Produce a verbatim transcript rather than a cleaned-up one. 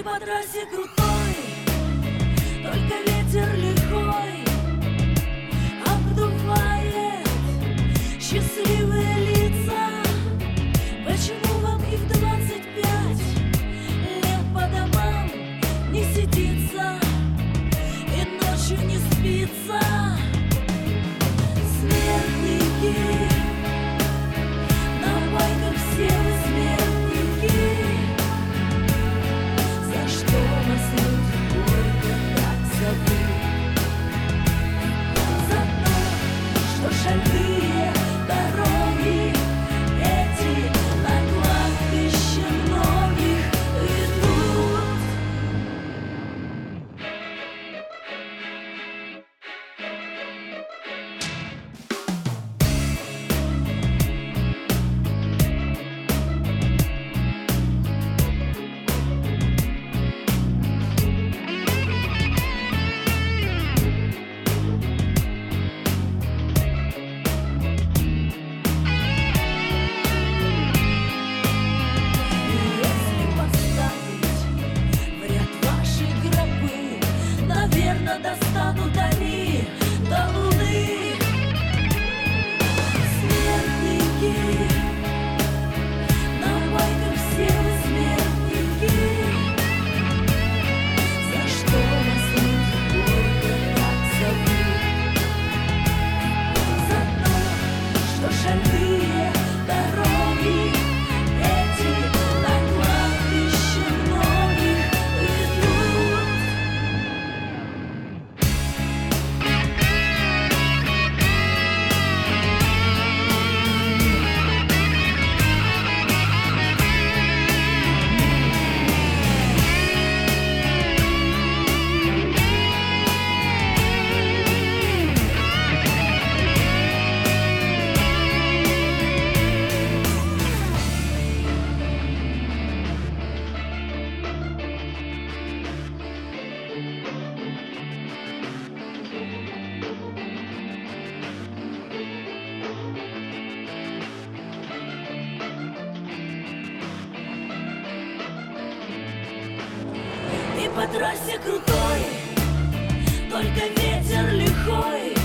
по трассе крутой, только ветер лихой обдувает счастливые лица. Почему вам и в двадцать пять лет по домам не сидится и ночью не спится? Смертники, на байках все вы смертники. За что вас люди горько так зовут? За то, что шальные дороги эти на кладбище многих ведут. Достанут они до луны. Смертники, на байках все вы смертники. За что вас люди горько так зовут? За то, что шальные дороги эти на кладбище многих ведут. И по трассе крутой, только ветер лихой